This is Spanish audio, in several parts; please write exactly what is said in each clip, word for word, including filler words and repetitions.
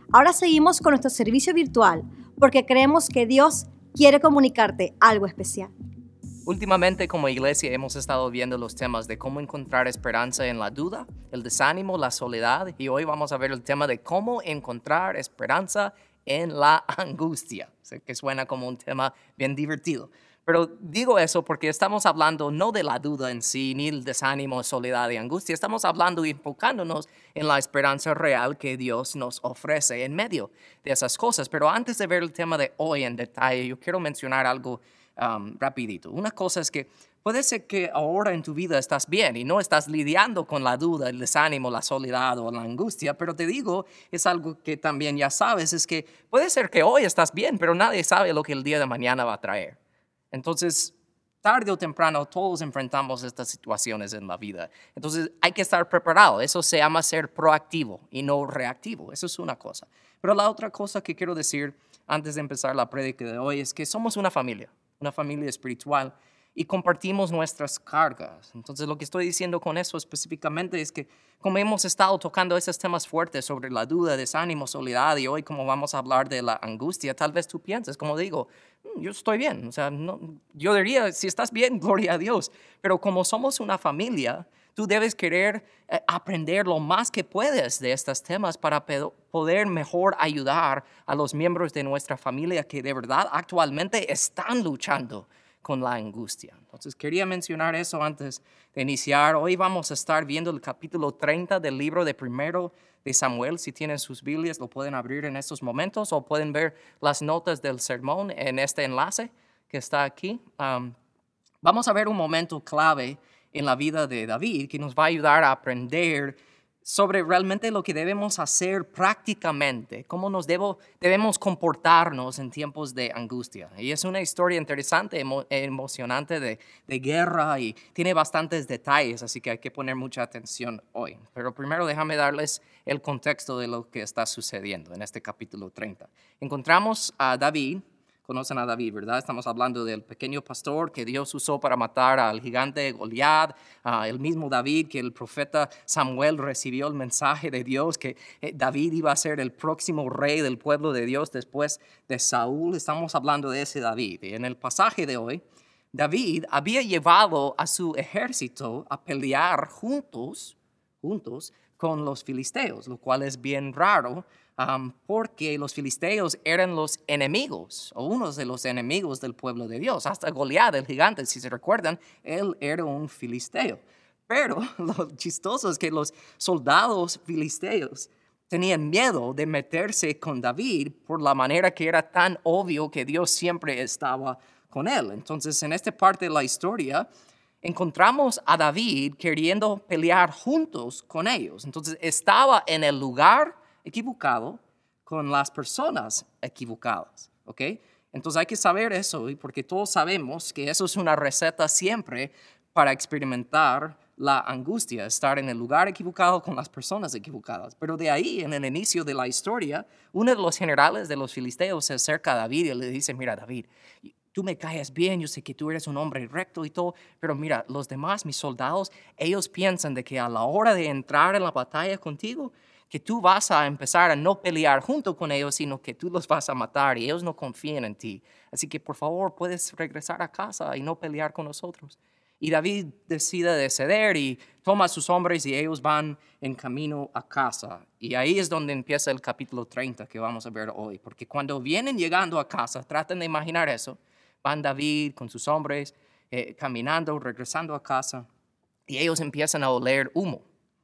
Ahora seguimos con nuestro servicio virtual porque creemos que Dios quiere comunicarte algo especial. Últimamente como iglesia hemos estado viendo los temas de cómo encontrar esperanza en la duda, el desánimo, la soledad, y hoy vamos a ver el tema de cómo encontrar esperanza en la angustia. Sé que suena como un tema bien divertido, pero digo eso porque estamos hablando no de la duda en sí, ni el desánimo, soledad y angustia, estamos hablando y enfocándonos en la esperanza real que Dios nos ofrece en medio de esas cosas. Pero antes de ver el tema de hoy en detalle, yo quiero mencionar algo Um, rapidito. Una cosa es que puede ser que ahora en tu vida estás bien y no estás lidiando con la duda, el desánimo, la soledad o la angustia, pero te digo, es algo que también ya sabes, es que puede ser que hoy estás bien, pero nadie sabe lo que el día de mañana va a traer. Entonces, tarde o temprano todos enfrentamos estas situaciones en la vida. Entonces, hay que estar preparado. Eso se llama ser proactivo y no reactivo. Eso es una cosa. Pero la otra cosa que quiero decir antes de empezar la prédica de hoy es que somos una familia. Una familia espiritual, y compartimos nuestras cargas. Entonces, lo que estoy diciendo con eso específicamente es que como hemos estado tocando esos temas fuertes sobre la duda, desánimo, soledad, y hoy como vamos a hablar de la angustia, tal vez tú pienses, como digo, yo estoy bien. O sea, no, yo diría, si estás bien, gloria a Dios. Pero como somos una familia, tú debes querer eh, aprender lo más que puedes de estos temas para pe- poder mejor ayudar a los miembros de nuestra familia que de verdad actualmente están luchando con la angustia. Entonces quería mencionar eso antes de iniciar. Hoy vamos a estar viendo el capítulo treinta del libro de Primero de Samuel. Si tienen sus Biblias, lo pueden abrir en estos momentos o pueden ver las notas del sermón en este enlace que está aquí. Um, vamos a ver un momento clave en la vida de David que nos va a ayudar a aprender sobre realmente lo que debemos hacer prácticamente, cómo nos debo, debemos comportarnos en tiempos de angustia. Y es una historia interesante, emo, emocionante de, de guerra y tiene bastantes detalles, así que hay que poner mucha atención hoy. Pero primero déjame darles el contexto de lo que está sucediendo en este capítulo treinta. Encontramos a David. Conocen a David, ¿verdad? Estamos hablando del pequeño pastor que Dios usó para matar al gigante Goliat, uh, el mismo David que el profeta Samuel recibió el mensaje de Dios que eh, David iba a ser el próximo rey del pueblo de Dios después de Saúl. Estamos hablando de ese David. Y en el pasaje de hoy, David había llevado a su ejército a pelear juntos, juntos con los filisteos, lo cual es bien raro. Um, porque los filisteos eran los enemigos, o unos de los enemigos del pueblo de Dios. Hasta Goliat, el gigante, si se recuerdan, él era un filisteo. Pero lo chistoso es que los soldados filisteos tenían miedo de meterse con David por la manera que era tan obvio que Dios siempre estaba con él. Entonces, en esta parte de la historia, encontramos a David queriendo pelear juntos con ellos. Entonces, estaba en el lugar equivocado con las personas equivocadas, ¿ok? Entonces hay que saber eso, porque todos sabemos que eso es una receta siempre para experimentar la angustia, estar en el lugar equivocado con las personas equivocadas. Pero de ahí, en el inicio de la historia, uno de los generales de los filisteos se acerca a David y le dice, mira David, tú me caes bien, yo sé que tú eres un hombre recto y todo, pero mira, los demás, mis soldados, ellos piensan de que a la hora de entrar en la batalla contigo, que tú vas a empezar a no pelear junto con ellos, sino que tú los vas a matar y ellos no confían en ti. Así que por favor puedes regresar a casa y no pelear con nosotros. Y David decide de ceder y toma a sus hombres y ellos van en camino a casa. Y ahí es donde empieza el capítulo treinta que vamos a ver hoy. Porque cuando vienen llegando a casa, traten de imaginar eso, van David con sus hombres eh, caminando, regresando a casa y ellos empiezan a oler humo.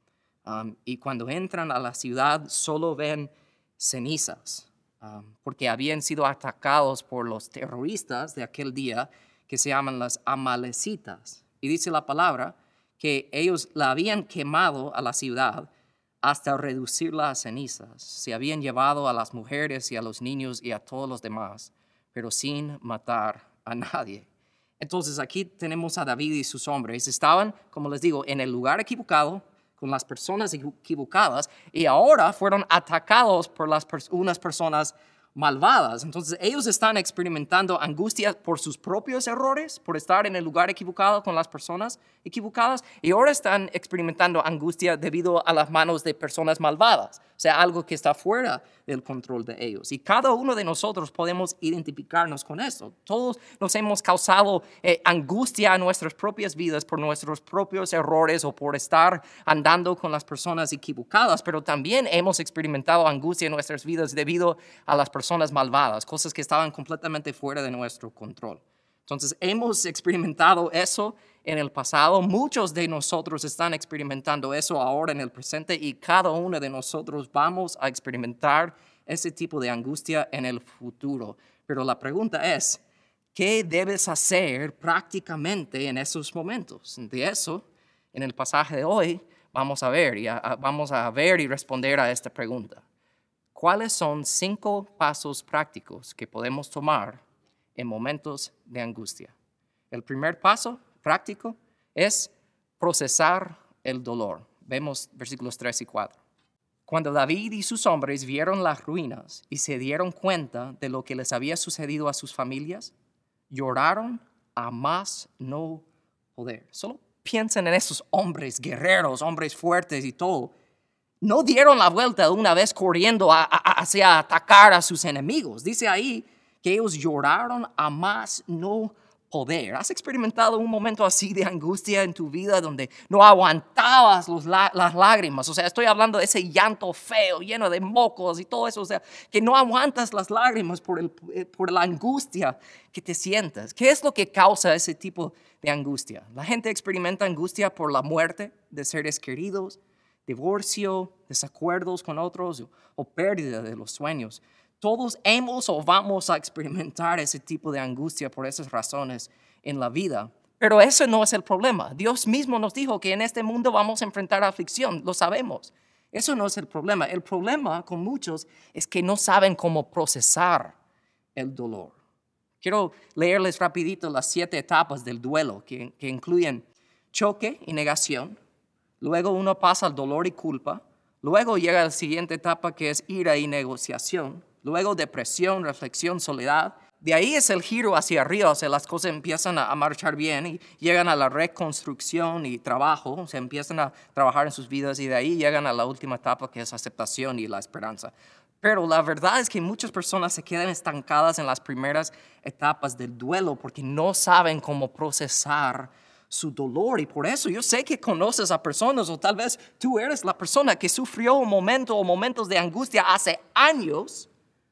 Um, y cuando entran a la ciudad solo ven cenizas, um, porque habían sido atacados por los terroristas de aquel día que se llaman las amalecitas. Y dice la palabra que ellos la habían quemado a la ciudad hasta reducirla a cenizas. Se habían llevado a las mujeres y a los niños y a todos los demás, pero sin matar a nadie. Entonces aquí tenemos a David y sus hombres. Estaban, como les digo, en el lugar equivocado, con las personas equivocadas, y ahora fueron atacados por las pers- unas personas malvadas. Entonces ellos están experimentando angustia por sus propios errores, por estar en el lugar equivocado con las personas equivocadas, y ahora están experimentando angustia debido a las manos de personas malvadas, o sea, algo que está fuera del control de ellos. Y cada uno de nosotros podemos identificarnos con eso. Todos nos hemos causado eh, angustia en nuestras propias vidas por nuestros propios errores o por estar andando con las personas equivocadas, pero también hemos experimentado angustia en nuestras vidas debido a las personas malvadas, cosas que estaban completamente fuera de nuestro control. Entonces, hemos experimentado eso en el pasado. Muchos de nosotros están experimentando eso ahora en el presente y cada uno de nosotros vamos a experimentar ese tipo de angustia en el futuro. Pero la pregunta es, ¿qué debes hacer prácticamente en esos momentos? De eso, en el pasaje de hoy, vamos a ver y a, a, vamos a ver y responder a esta pregunta. ¿Cuáles son cinco pasos prácticos que podemos tomar en momentos de angustia? El primer paso práctico es procesar el dolor. Vemos versículos tres y cuatro. Cuando David y sus hombres vieron las ruinas y se dieron cuenta de lo que les había sucedido a sus familias, lloraron a más no poder. Solo piensen en esos hombres guerreros, hombres fuertes y todo. No dieron la vuelta de una vez corriendo a, a, hacia atacar a sus enemigos. Dice ahí que ellos lloraron a más no poder. ¿Has experimentado un momento así de angustia en tu vida donde no aguantabas los, la, las lágrimas? O sea, estoy hablando de ese llanto feo, lleno de mocos y todo eso. O sea, que no aguantas las lágrimas por, el, por la angustia que te sientas. ¿Qué es lo que causa ese tipo de angustia? La gente experimenta angustia por la muerte de seres queridos, divorcio, desacuerdos con otros o, o pérdida de los sueños. Todos hemos o vamos a experimentar ese tipo de angustia por esas razones en la vida. Pero eso no es el problema. Dios mismo nos dijo que en este mundo vamos a enfrentar aflicción, lo sabemos. Eso no es el problema. El problema con muchos es que no saben cómo procesar el dolor. Quiero leerles rapidito las siete etapas del duelo que, que incluyen choque y negación. Luego uno pasa al dolor y culpa. Luego llega la siguiente etapa que es ira y negociación. Luego depresión, reflexión, soledad. De ahí es el giro hacia arriba, o sea, las cosas empiezan a, a marchar bien y llegan a la reconstrucción y trabajo, o sea, empiezan a trabajar en sus vidas y de ahí llegan a la última etapa que es aceptación y la esperanza. Pero la verdad es que muchas personas se quedan estancadas en las primeras etapas del duelo porque no saben cómo procesar su dolor, y por eso yo sé que conoces a personas o tal vez tú eres la persona que sufrió un momento o momentos de angustia hace años,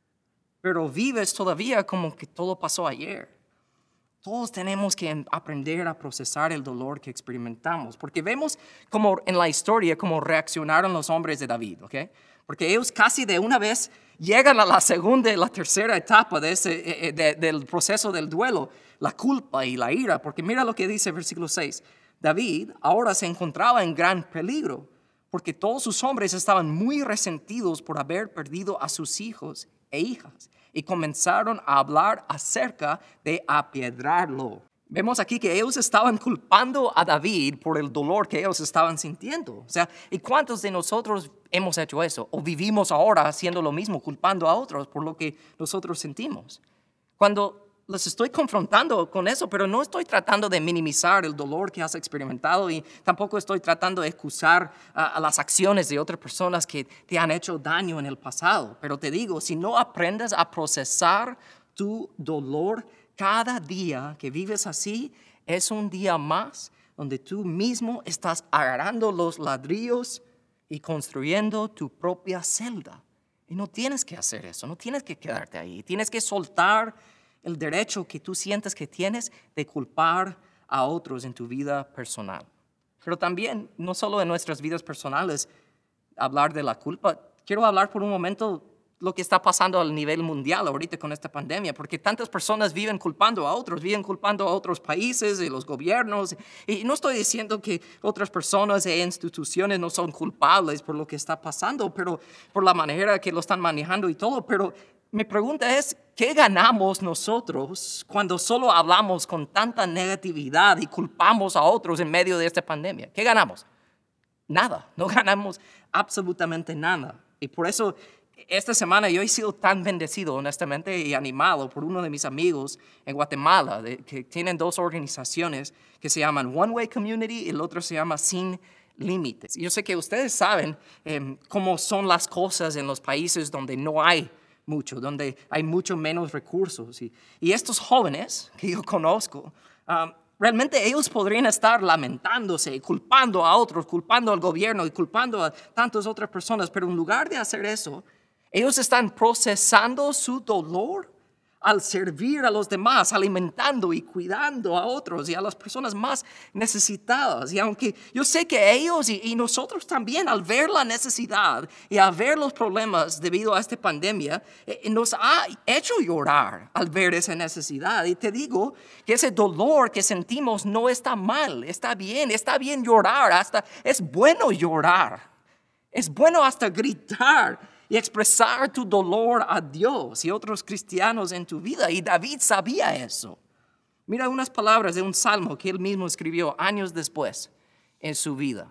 pero vives todavía como que todo pasó ayer. Todos tenemos que aprender a procesar el dolor que experimentamos, porque vemos como en la historia cómo reaccionaron los hombres de David, ¿ok? Porque ellos casi de una vez llegan a la segunda y la tercera etapa de ese, de, del proceso del duelo, la culpa y la ira, porque mira lo que dice el versículo seis. David ahora se encontraba en gran peligro, porque todos sus hombres estaban muy resentidos por haber perdido a sus hijos e hijas, y comenzaron a hablar acerca de apiedrarlo. Vemos aquí que ellos estaban culpando a David por el dolor que ellos estaban sintiendo. O sea, ¿y cuántos de nosotros hemos hecho eso? O vivimos ahora haciendo lo mismo, culpando a otros por lo que nosotros sentimos. Cuando los estoy confrontando con eso, pero no estoy tratando de minimizar el dolor que has experimentado y tampoco estoy tratando de excusar a, a las acciones de otras personas que te han hecho daño en el pasado. Pero te digo, si no aprendes a procesar tu dolor, cada día que vives así es un día más donde tú mismo estás agarrando los ladrillos y construyendo tu propia celda. Y no tienes que hacer eso, no tienes que quedarte ahí. Tienes que soltar el derecho que tú sientes que tienes de culpar a otros en tu vida personal. Pero también, no solo en nuestras vidas personales, hablar de la culpa. Quiero hablar por un momento lo que está pasando a nivel mundial ahorita con esta pandemia, porque tantas personas viven culpando a otros, viven culpando a otros países y los gobiernos. Y no estoy diciendo que otras personas e instituciones no son culpables por lo que está pasando, pero por la manera que lo están manejando y todo. Pero mi pregunta es, ¿qué ganamos nosotros cuando solo hablamos con tanta negatividad y culpamos a otros en medio de esta pandemia? ¿Qué ganamos? Nada, no ganamos absolutamente nada. Y por eso Esta semana yo he sido tan bendecido, honestamente, y animado por uno de mis amigos en Guatemala, de, que tienen dos organizaciones que se llaman One Way Community y el otro se llama Sin Límites. Yo sé que ustedes saben eh, cómo son las cosas en los países donde no hay mucho, donde hay mucho menos recursos. Y, y estos jóvenes que yo conozco, um, realmente ellos podrían estar lamentándose y culpando a otros, culpando al gobierno y culpando a tantas otras personas, pero en lugar de hacer eso, ellos están procesando su dolor al servir a los demás, alimentando y cuidando a otros y a las personas más necesitadas. Y aunque yo sé que ellos y, y nosotros también, al ver la necesidad y al ver los problemas debido a esta pandemia, eh, nos ha hecho llorar al ver esa necesidad. Y te digo que ese dolor que sentimos no está mal, está bien, está bien llorar, hasta es bueno llorar, es bueno hasta gritar y expresar tu dolor a Dios y otros cristianos en tu vida. Y David sabía eso. Mira unas palabras de un salmo que él mismo escribió años después en su vida.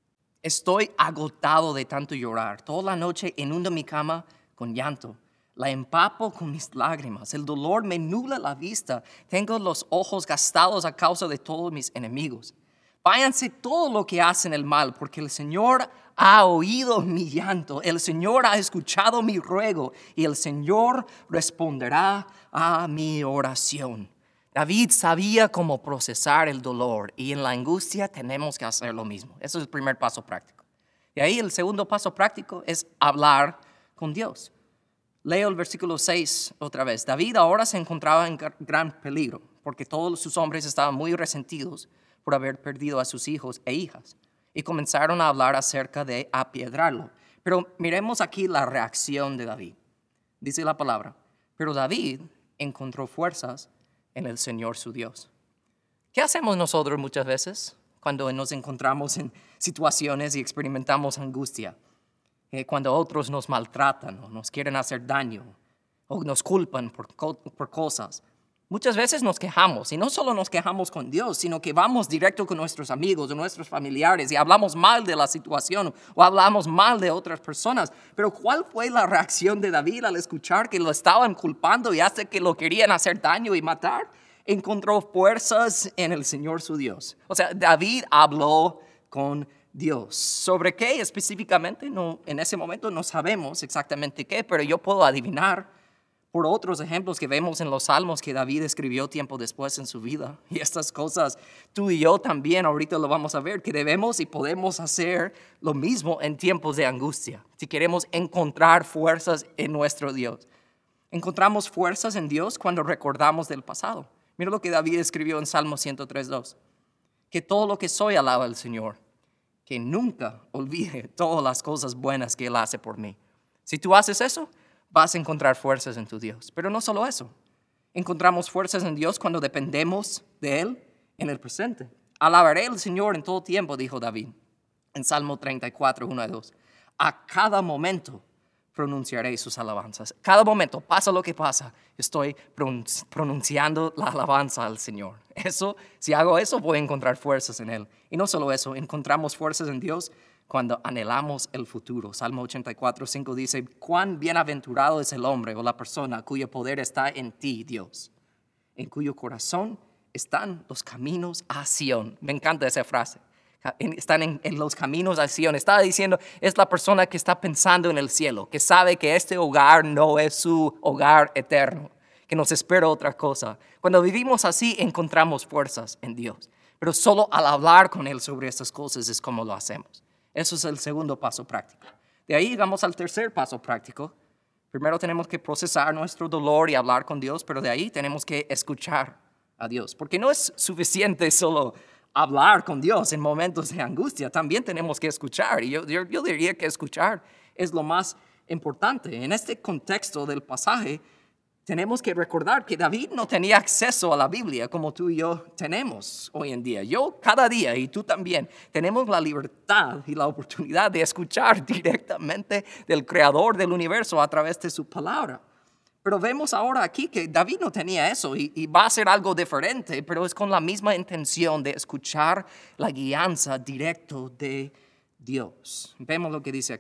Estoy agotado de tanto llorar. Toda la noche inundo mi cama con llanto. La empapo con mis lágrimas. El dolor me nubla la vista. Tengo los ojos gastados a causa de todos mis enemigos. Váyanse todo lo que hacen el mal, porque el Señor ha oído mi llanto, el Señor ha escuchado mi ruego y el Señor responderá a mi oración. David sabía cómo procesar el dolor y en la angustia tenemos que hacer lo mismo. Ese es el primer paso práctico. Y ahí el segundo paso práctico es hablar con Dios. Leo el versículo seis otra vez. David ahora se encontraba en gran peligro porque todos sus hombres estaban muy resentidos por haber perdido a sus hijos e hijas, y comenzaron a hablar acerca de apiedrarlo. Pero miremos aquí la reacción de David. Dice la palabra, pero David encontró fuerzas en el Señor su Dios. ¿Qué hacemos nosotros muchas veces cuando nos encontramos en situaciones y experimentamos angustia? Eh, cuando otros nos maltratan o nos quieren hacer daño o nos culpan por, por cosas. Muchas veces nos quejamos, y no solo nos quejamos con Dios, sino que vamos directo con nuestros amigos o nuestros familiares y hablamos mal de la situación o hablamos mal de otras personas. Pero ¿cuál fue la reacción de David al escuchar que lo estaban culpando y hasta que lo querían hacer daño y matar? Encontró fuerzas en el Señor su Dios. O sea, David habló con Dios. ¿Sobre qué específicamente? No, en ese momento no sabemos exactamente qué, pero yo puedo adivinar por otros ejemplos que vemos en los salmos que David escribió tiempo después en su vida. Y estas cosas tú y yo también ahorita lo vamos a ver, que debemos y podemos hacer lo mismo en tiempos de angustia. Si queremos encontrar fuerzas en nuestro Dios. Encontramos fuerzas en Dios cuando recordamos del pasado. Mira lo que David escribió en Salmo ciento tres, dos. Que todo lo que soy alaba al Señor. Que nunca olvide todas las cosas buenas que Él hace por mí. Si tú haces eso, vas a encontrar fuerzas en tu Dios. Pero no solo eso. Encontramos fuerzas en Dios cuando dependemos de Él en el presente. Alabaré al Señor en todo tiempo, dijo David. En Salmo treinta y cuatro, uno a dos. A cada momento pronunciaré sus alabanzas. Cada momento, pasa lo que pasa, estoy pronunciando la alabanza al Señor. Eso, si hago eso, voy a encontrar fuerzas en Él. Y no solo eso, encontramos fuerzas en Dios cuando anhelamos el futuro. Salmo ochenta y cuatro, cinco dice, cuán bienaventurado es el hombre o la persona cuyo poder está en ti, Dios, en cuyo corazón están los caminos a Sión. Me encanta esa frase. Están en, en los caminos a Sión. Está diciendo, es la persona que está pensando en el cielo, que sabe que este hogar no es su hogar eterno, que nos espera otra cosa. Cuando vivimos así, encontramos fuerzas en Dios. Pero solo al hablar con Él sobre estas cosas es como lo hacemos. Eso es el segundo paso práctico. De ahí llegamos al tercer paso práctico. Primero tenemos que procesar nuestro dolor y hablar con Dios, pero de ahí tenemos que escuchar a Dios. Porque no es suficiente solo hablar con Dios en momentos de angustia. También tenemos que escuchar. Y yo, yo, yo diría que escuchar es lo más importante. En este contexto del pasaje, tenemos que recordar que David no tenía acceso a la Biblia como tú y yo tenemos hoy en día. Yo cada día, y tú también, tenemos la libertad y la oportunidad de escuchar directamente del Creador del universo a través de su palabra. Pero vemos ahora aquí que David no tenía eso y, y va a ser algo diferente, pero es con la misma intención de escuchar la guianza directo de Dios. Vemos lo que dice aquí.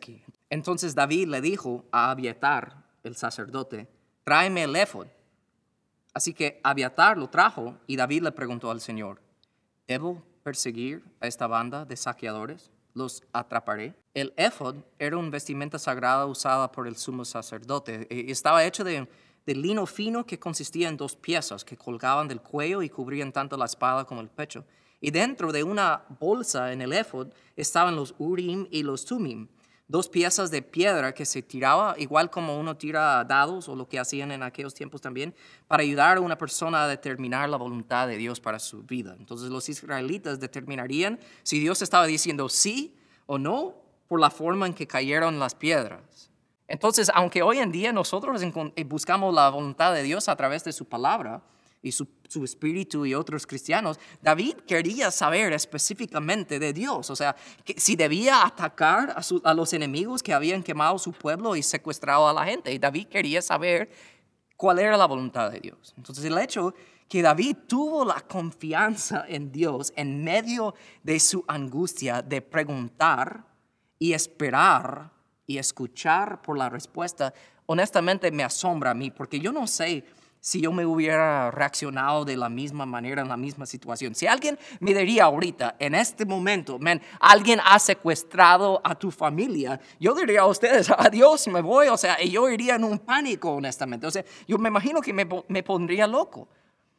Entonces David le dijo a Abiatar, el sacerdote, tráeme el éfod. Así que Abiatar lo trajo y David le preguntó al Señor, ¿debo perseguir a esta banda de saqueadores? ¿Los atraparé? El éfod era una vestimenta sagrada usada por el sumo sacerdote. Estaba hecho de, de lino fino que consistía en dos piezas que colgaban del cuello y cubrían tanto la espada como el pecho. Y dentro de una bolsa en el éfod estaban los urim y los tumim, dos piezas de piedra que se tiraba, igual como uno tira dados o lo que hacían en aquellos tiempos también, para ayudar a una persona a determinar la voluntad de Dios para su vida. Entonces los israelitas determinarían si Dios estaba diciendo sí o no por la forma en que cayeron las piedras. Entonces, aunque hoy en día nosotros buscamos la voluntad de Dios a través de su palabra, y su, su espíritu y otros cristianos, David quería saber específicamente de Dios, o sea, que si debía atacar a, su, a los enemigos que habían quemado su pueblo y secuestrado a la gente. Y David quería saber cuál era la voluntad de Dios. Entonces el hecho que David tuvo la confianza en Dios en medio de su angustia de preguntar y esperar y escuchar por la respuesta, honestamente me asombra a mí, porque yo no sé si yo me hubiera reaccionado de la misma manera en la misma situación. Si alguien me diría ahorita, en este momento, man, alguien ha secuestrado a tu familia, yo diría a ustedes, adiós, me voy, o sea, y yo iría en un pánico, honestamente. O sea, yo me imagino que me, me pondría loco.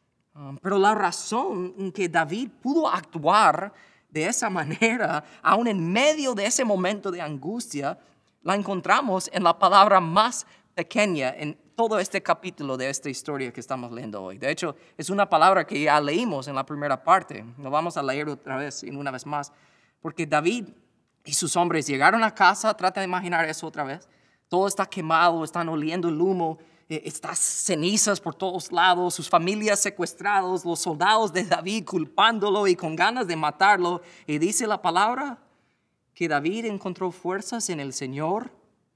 Um, pero la razón en que David pudo actuar de esa manera, aún en medio de ese momento de angustia, la encontramos en la palabra más pequeña en todo este capítulo de esta historia que estamos leyendo hoy. De hecho, es una palabra que ya leímos en la primera parte. Lo vamos a leer otra vez y una vez más. Porque David y sus hombres llegaron a casa, trata de imaginar eso otra vez. Todo está quemado, están oliendo el humo, eh, está cenizas por todos lados, sus familias secuestrados, los soldados de David culpándolo y con ganas de matarlo. Y dice la palabra que David encontró fuerzas en el Señor,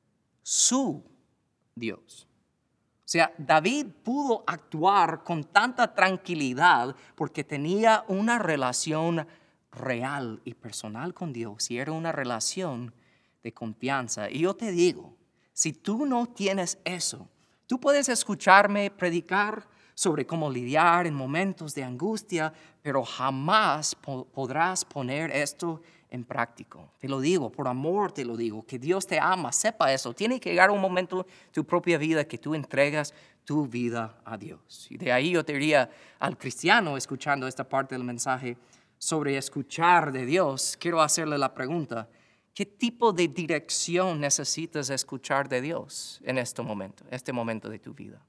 su Dios. O sea, David pudo actuar con tanta tranquilidad porque tenía una relación real y personal con Dios y era una relación de confianza. Y yo te digo, si tú no tienes eso, tú puedes escucharme predicar sobre cómo lidiar en momentos de angustia, pero jamás po- podrás poner esto en práctico. Te lo digo, por amor te lo digo, que Dios te ama, sepa eso. Tiene que llegar un momento en tu propia vida que tú entregas tu vida a Dios. Y de ahí yo te diría al cristiano escuchando esta parte del mensaje sobre escuchar de Dios, quiero hacerle la pregunta, ¿qué tipo de dirección necesitas escuchar de Dios en este momento, este momento de tu vida?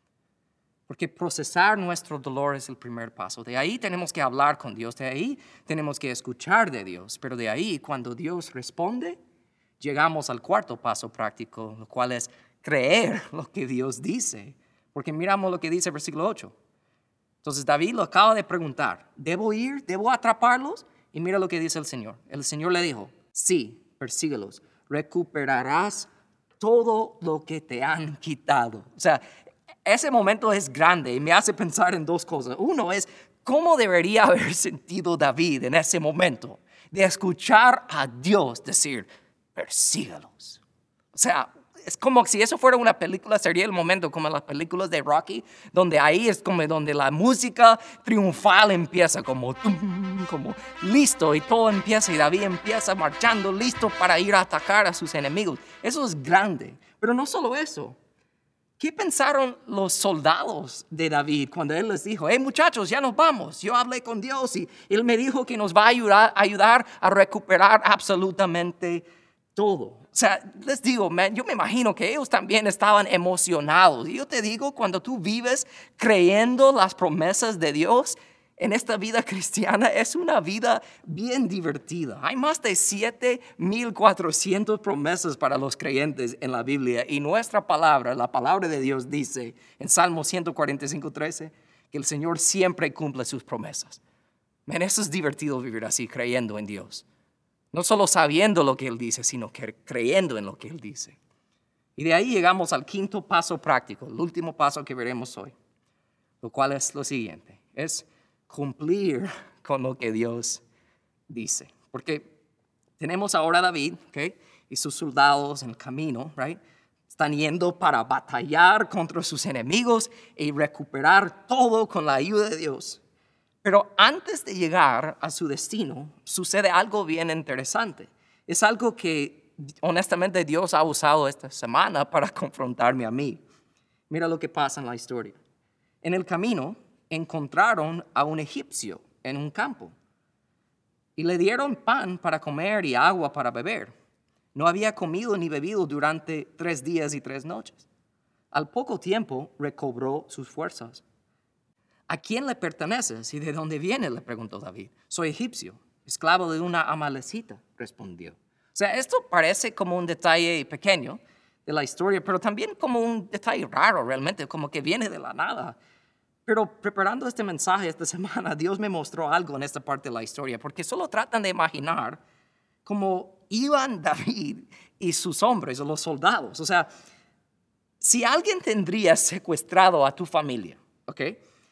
Porque procesar nuestro dolor es el primer paso. De ahí tenemos que hablar con Dios, de ahí tenemos que escuchar de Dios. Pero de ahí, cuando Dios responde, llegamos al cuarto paso práctico, lo cual es creer lo que Dios dice. Porque miramos lo que dice el versículo ocho. Entonces David lo acaba de preguntar, ¿debo ir? ¿Debo atraparlos? Y mira lo que dice el Señor. El Señor le dijo, sí, persíguelos, recuperarás todo lo que te han quitado. O sea, ese momento es grande y me hace pensar en dos cosas. Uno es, ¿cómo debería haber sentido David en ese momento de escuchar a Dios decir, persígalos? O sea, es como si eso fuera una película, sería el momento como en las películas de Rocky, donde ahí es como donde la música triunfal empieza como, tum, como listo y todo empieza y David empieza marchando listo para ir a atacar a sus enemigos. Eso es grande, pero no solo eso. ¿Qué pensaron los soldados de David cuando él les dijo, hey muchachos, ya nos vamos? Yo hablé con Dios y él me dijo que nos va a ayudar, ayudar a recuperar absolutamente todo. O sea, les digo, man, yo me imagino que ellos también estaban emocionados. Y yo te digo, cuando tú vives creyendo las promesas de Dios, en esta vida cristiana es una vida bien divertida. Hay más de siete mil cuatrocientas promesas para los creyentes en la Biblia y nuestra palabra, la palabra de Dios dice en Salmo ciento cuarenta y cinco, trece que el Señor siempre cumple sus promesas. Man, eso es divertido vivir así, creyendo en Dios. No solo sabiendo lo que Él dice, sino que creyendo en lo que Él dice. Y de ahí llegamos al quinto paso práctico, el último paso que veremos hoy, lo cual es lo siguiente, es cumplir con lo que Dios dice. Porque tenemos ahora a David, ¿okay? y sus soldados en el camino, right? Están yendo para batallar contra sus enemigos y recuperar todo con la ayuda de Dios. Pero antes de llegar a su destino, sucede algo bien interesante. Es algo que honestamente Dios ha usado esta semana para confrontarme a mí. Mira lo que pasa en la historia. En el camino encontraron a un egipcio en un campo y le dieron pan para comer y agua para beber. No había comido ni bebido durante tres días y tres noches. Al poco tiempo recobró sus fuerzas. ¿A quién le perteneces y de dónde viene?, le preguntó David. Soy egipcio, esclavo de una amalecita, respondió. O sea, esto parece como un detalle pequeño de la historia, pero también como un detalle raro realmente, como que viene de la nada. Pero preparando este mensaje esta semana, Dios me mostró algo en esta parte de la historia, porque solo tratan de imaginar cómo iban David y sus hombres, o los soldados. O sea, si alguien tendría secuestrado a tu familia, ¿ok?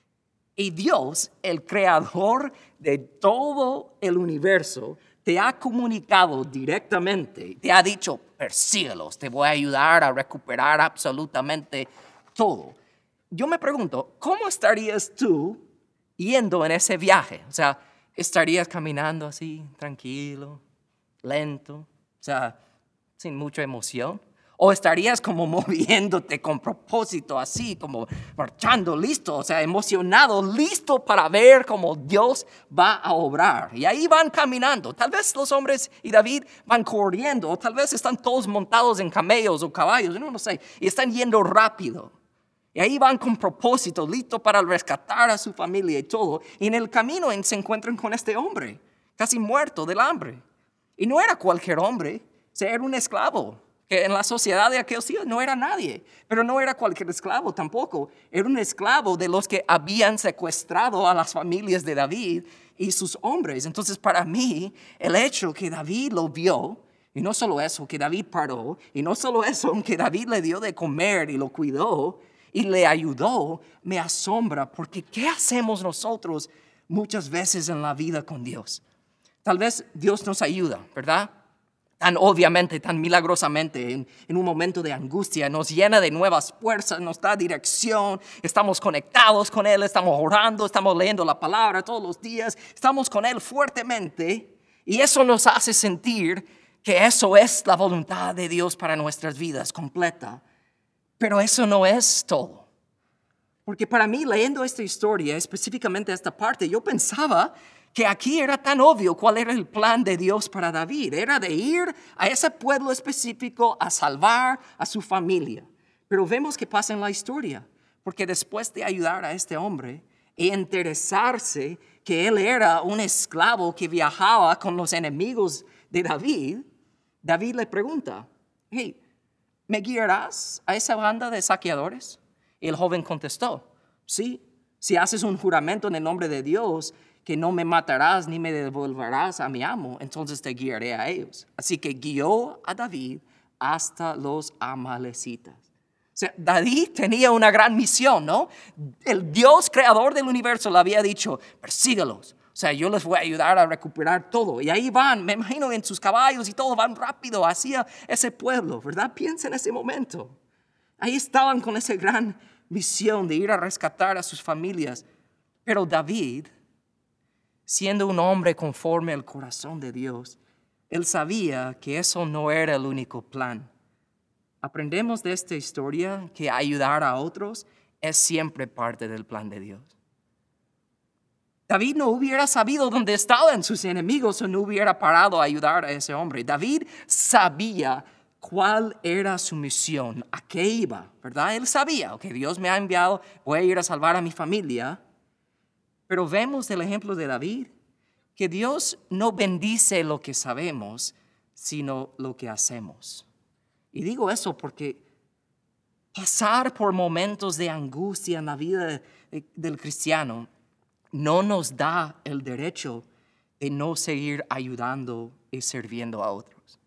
Y Dios, el creador de todo el universo, te ha comunicado directamente, te ha dicho, persíguelos, te voy a ayudar a recuperar absolutamente todo. Yo me pregunto, ¿cómo estarías tú yendo en ese viaje? O sea, ¿estarías caminando así, tranquilo, lento, o sea, sin mucha emoción? ¿O estarías como moviéndote con propósito, así, como marchando, listo, o sea, emocionado, listo para ver cómo Dios va a obrar? Y ahí van caminando. Tal vez los hombres y David van corriendo, o tal vez están todos montados en camellos o caballos, no, no sé, y están yendo rápido. Y ahí van con propósito, listo para rescatar a su familia y todo. Y en el camino se encuentran con este hombre, casi muerto del hambre. Y no era cualquier hombre, o sea, era un esclavo, que en la sociedad de aquellos días no era nadie, pero no era cualquier esclavo tampoco. Era un esclavo de los que habían secuestrado a las familias de David y sus hombres. Entonces, para mí, el hecho que David lo vio, y no solo eso, que David paró, y no solo eso, que David le dio de comer y lo cuidó y le ayudó, me asombra, porque ¿qué hacemos nosotros muchas veces en la vida con Dios? Tal vez Dios nos ayuda, ¿verdad? Tan obviamente, tan milagrosamente, en, en un momento de angustia, nos llena de nuevas fuerzas, nos da dirección, estamos conectados con Él, estamos orando, estamos leyendo la palabra todos los días, estamos con Él fuertemente, y eso nos hace sentir que eso es la voluntad de Dios para nuestras vidas completa. Pero eso no es todo. Porque para mí, leyendo esta historia, específicamente esta parte, yo pensaba que aquí era tan obvio cuál era el plan de Dios para David. Era de ir a ese pueblo específico a salvar a su familia. Pero vemos que pasa en la historia. Porque después de ayudar a este hombre e interesarse que él era un esclavo que viajaba con los enemigos de David, David le pregunta, hey, ¿me guiarás a esa banda de saqueadores? Y el joven contestó, sí, si haces un juramento en el nombre de Dios, que no me matarás ni me devolverás a mi amo, entonces te guiaré a ellos. Así que guió a David hasta los amalecitas. O sea, David tenía una gran misión, ¿no? El Dios creador del universo le había dicho, persíguelos. O sea, yo les voy a ayudar a recuperar todo. Y ahí van, me imagino en sus caballos y todo, van rápido hacia ese pueblo, ¿verdad? Piensa en ese momento. Ahí estaban con esa gran misión de ir a rescatar a sus familias. Pero David, siendo un hombre conforme al corazón de Dios, él sabía que eso no era el único plan. Aprendemos de esta historia que ayudar a otros es siempre parte del plan de Dios. David no hubiera sabido dónde estaban sus enemigos o no hubiera parado a ayudar a ese hombre. David sabía cuál era su misión, a qué iba, ¿verdad? Él sabía, ok, Dios me ha enviado, voy a ir a salvar a mi familia. Pero vemos del ejemplo de David que Dios no bendice lo que sabemos, sino lo que hacemos. Y digo eso porque pasar por momentos de angustia en la vida de, de, del cristiano no nos da el derecho de no seguir ayudando y sirviendo a otros.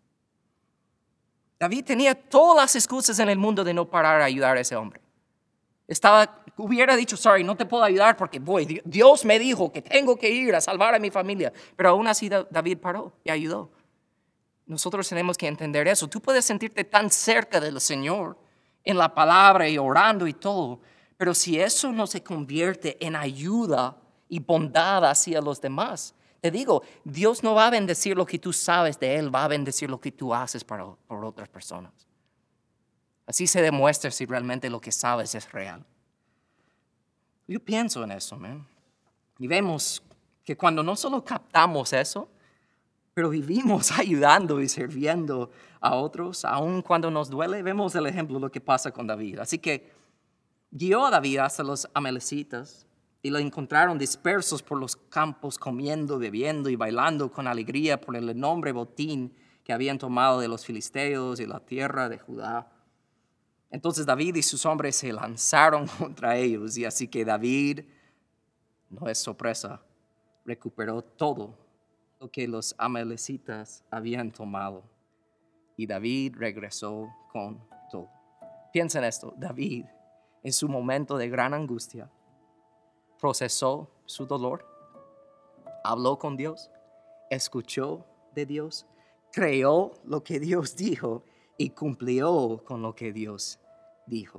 David tenía todas las excusas en el mundo de no parar a ayudar a ese hombre. Estaba, hubiera dicho, sorry, no te puedo ayudar porque voy. Dios me dijo que tengo que ir a salvar a mi familia. Pero aún así David paró y ayudó. nosotros tenemos que entender eso. Tú puedes sentirte tan cerca del Señor en la palabra y orando y todo, pero si eso no se convierte en ayuda y bondad hacia los demás, te digo, Dios no va a bendecir lo que tú sabes de Él, va a bendecir lo que tú haces para, por otras personas. Así se demuestra si realmente lo que sabes es real. Yo pienso en eso, man. Y vemos que cuando no solo captamos eso, pero vivimos ayudando y sirviendo a otros, aun cuando nos duele, vemos el ejemplo de lo que pasa con David. Así que guió a David hasta los amalecitas y lo encontraron dispersos por los campos, comiendo, bebiendo y bailando con alegría por el enorme botín que habían tomado de los filisteos y la tierra de Judá. Entonces David y sus hombres se lanzaron contra ellos, y así que David, no es sorpresa, recuperó todo lo que los amalecitas habían tomado. Y David regresó con todo. Piensa en esto, David, en su momento de gran angustia, procesó su dolor, habló con Dios, escuchó de Dios, creyó lo que Dios dijo y cumplió con lo que Dios dijo.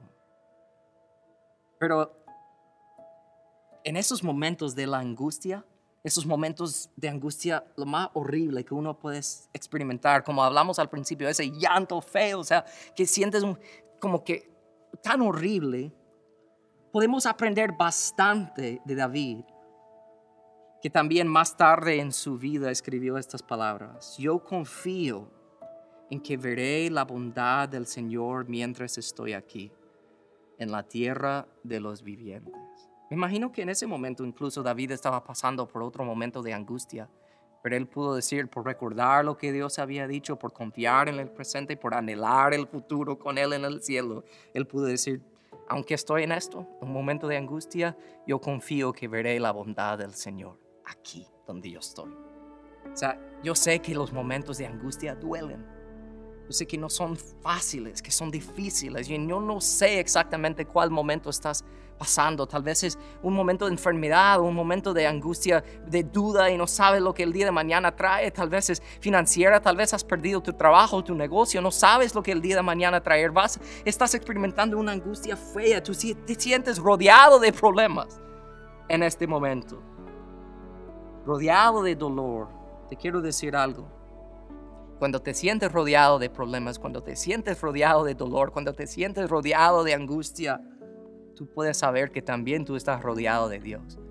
Pero en esos momentos de la angustia, esos momentos de angustia, lo más horrible que uno puede experimentar, como hablamos al principio, ese llanto feo, o sea, que sientes un, como que tan horrible, podemos aprender bastante de David, que también más tarde en su vida escribió estas palabras: yo confío en que veré la bondad del Señor mientras estoy aquí, en la tierra de los vivientes. Me imagino que en ese momento incluso David estaba pasando por otro momento de angustia, pero él pudo decir, por recordar lo que Dios había dicho, por confiar en el presente, por anhelar el futuro con Él en el cielo, él pudo decir, aunque estoy en esto, un momento de angustia, yo confío que veré la bondad del Señor aquí donde yo estoy. O sea, yo sé que los momentos de angustia duelen. Yo sé que no son fáciles, que son difíciles. Y yo no sé exactamente cuál momento estás pasando. Tal vez es un momento de enfermedad, un momento de angustia, de duda y no sabes lo que el día de mañana trae. Tal vez es financiera, tal vez has perdido tu trabajo, tu negocio, no sabes lo que el día de mañana traer. Vas, estás experimentando una angustia fea, tú te sientes rodeado de problemas en este momento. Rodeado de dolor. Te quiero decir algo. Cuando te sientes rodeado de problemas, cuando te sientes rodeado de dolor, cuando te sientes rodeado de angustia, tú puedes saber que también tú estás rodeado de Dios.